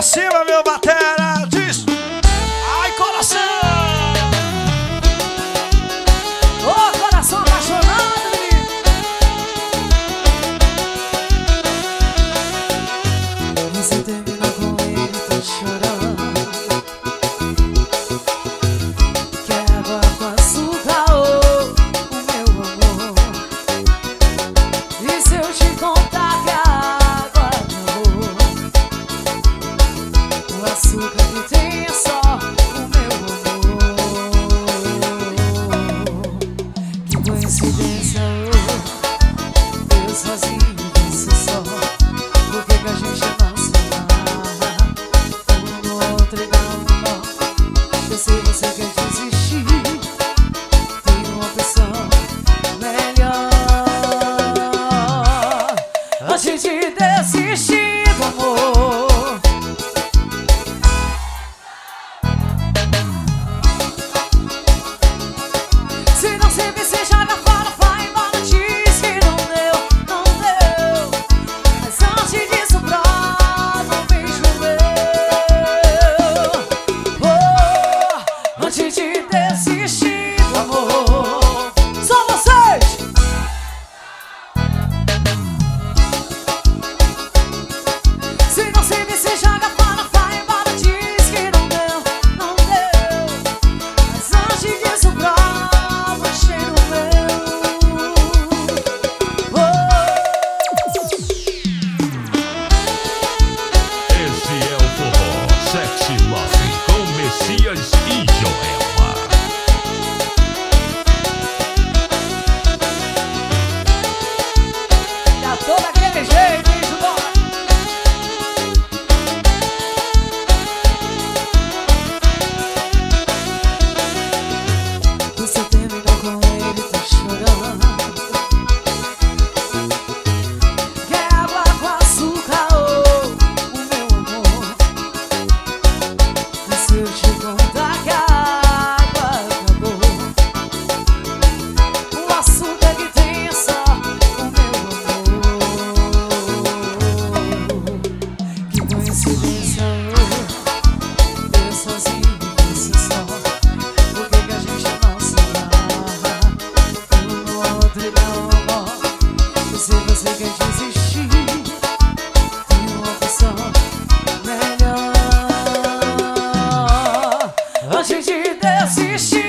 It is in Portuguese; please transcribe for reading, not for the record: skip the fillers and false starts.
pra cima, meu batera. Diz. Ai, coração. Ô, coração apaixonado, menino. Você terminou com ele, tô chorando. Quer água com açúcar, oh, o meu amor. E se eu te contar que a água acabou, o açúcar que tem é só o meu amor. Que coincidência, oh, eu sozinho, você só. Por que que a gente não se ama? Um no outro e dá um nó. Eu sei você quer desistir, tem uma opção melhor. Antes de desistir do amor, se não servir, se joga fora, vai embora, diz que não deu, não deu. Mas antes disso, prova um beijo meu. Oh, antes de desistir do amor, só vocês. Se não servir, se joga fora, vai embora, diz que não deu, não deu. Mas antes disso, prova um cheiro meu. Oh. Esse é o forró Sexy Love com Messias e Joelma. Tá todo aquele jeito, hein, Judó? Você terminou com ele, tá chorando. Quer água com açúcar, oh, o meu amor. E se eu te contar que a água acabou, o açúcar que tem é só o meu amor. Que coincidência, oh, eu sozinho, você só. Por que que a gente não se ama? Um no outro e dá um nó. E se você quer desistir, tem uma opção melhor. Antes de desistir